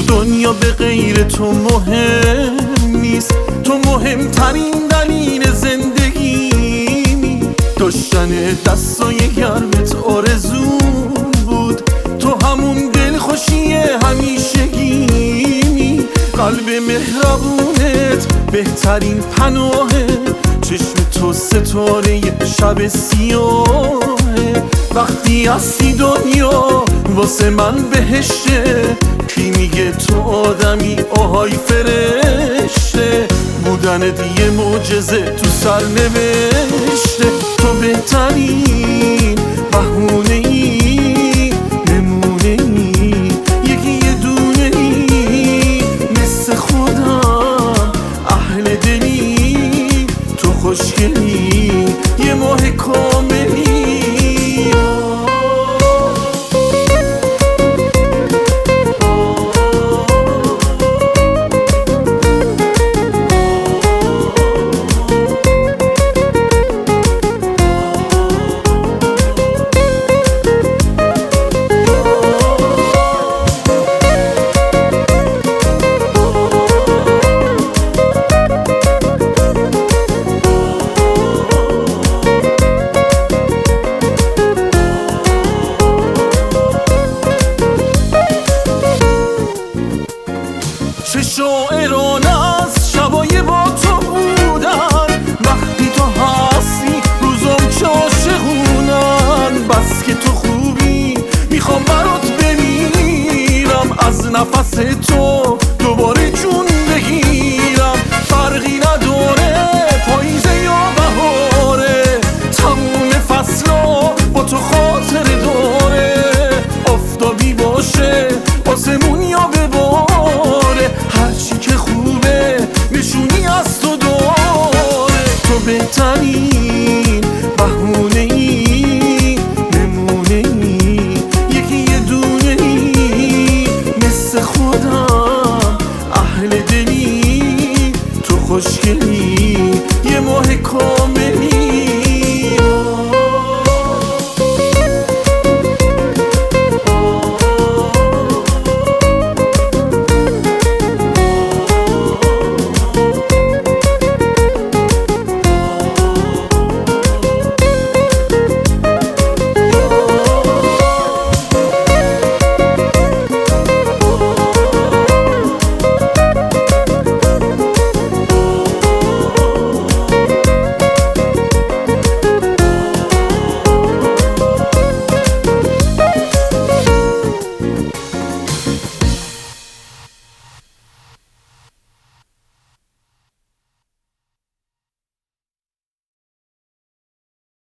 دنیا به غیر تو مهم نیست، تو مهمترین دلیل زندگیمی. داشتن دستای گرمت آرزوم بود، تو همون دلخوشی همیشگیمی. قلب مهربونت بهترین پناهه، چشم تو ستاره شب سیاهه. وقتی هستی دنیا واسه من بهشته، کی میگه تو آدمی آهای فرشته. بودنت یه معجزه تو سرنوشته، تو بهترین بهونه